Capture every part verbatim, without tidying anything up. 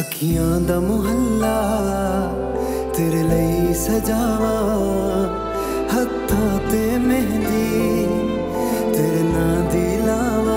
अखियां दा मुहल्ला तेरे लिए सजावा, हत्थां ते मेहंदी तेरे नां दी लावा।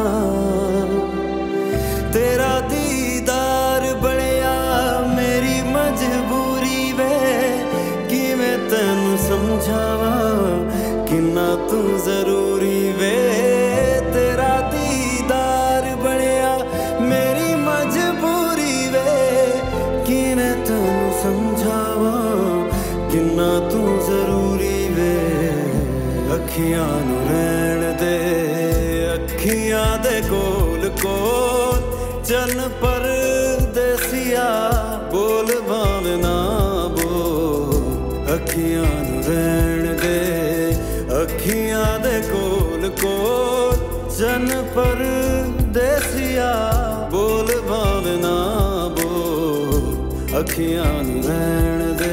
तेरा दीदार बड़िया मेरी मजबूरी वे, किवें तैनूं समझावा किन्ना तू जरूरी वे। तेरा दीदार बड़िया मेरी मजबूरी वे, किवें तैनूं समझावा किन्ना तू जरूरी वे। अखियां नूं रहण दे, अखियां दे कोल कोल चन परदेसिया, बोल भावे ना बोल। अखियां नूं रहण दे, अखियां दे कोल कोल चन परदेसिया, बोल भावे ना बोल। अखियां नूं रहण दे।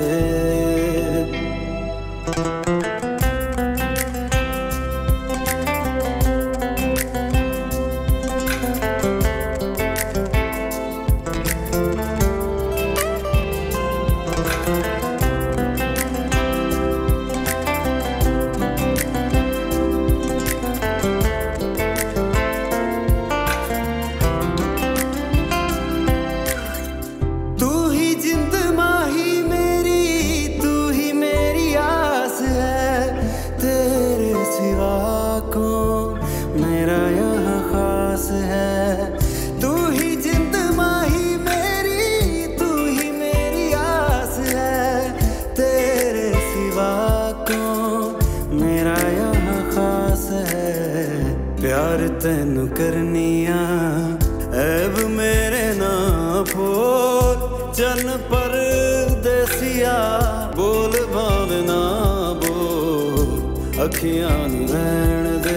मेरा यहाँ खास है, तू ही जिंद माही मेरी, तू ही मेरी आस है। तेरे सिवा कौन मेरा यहाँ खास है। प्यार तैनू करनिया ऐब मेरे ना बोल, चन परदेसिया बोल भावे ना बोल। अखियां नूं रहण दे।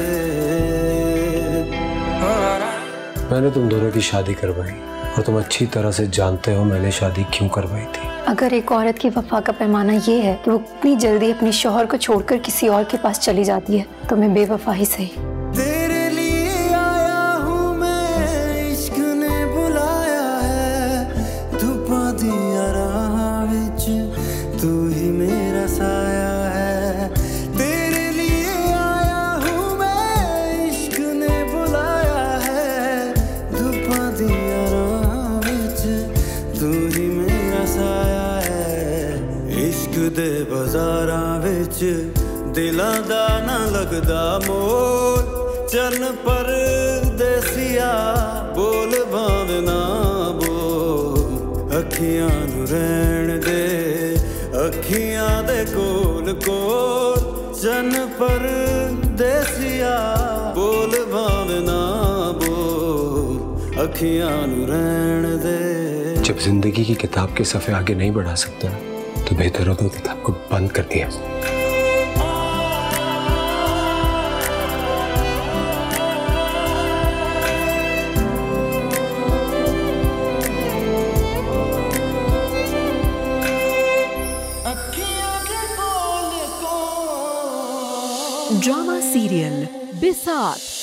मैंने तुम दोनों की शादी करवाई और तुम अच्छी तरह से जानते हो मैंने शादी क्यों करवाई थी। अगर एक औरत की वफा का पैमाना ये है कि वो इतनी जल्दी अपने शौहर को छोड़कर किसी और के पास चली जाती है, तो मैं बेवफा ही सही। तेरे लिए आया हूँ मैं, इश्क ने बुलाया है। धुप्पा दिया राह विच तू ही मेरा साया है। तेरे लिए आया हूँ मैं, इश्क ने बुलाया है। धुप्पा दिया राह विच तू ही मेरा साया है। इश्क दे बाजारां विच दिलां दा ना लगदा मोल, चन परदेसिया बोल भावे ना बोल। अखियां नूं रहण दे, अखियां दे कोल कोल चन परदेसिया बोल भावे ना बोल। अखियां नूं रहण दे। जब जिंदगी की किताब के सफ़े आगे नहीं बढ़ा सकता तो बेहतर होगा किताब को बंद कर दिया। ड्रामा सीरियल बिसात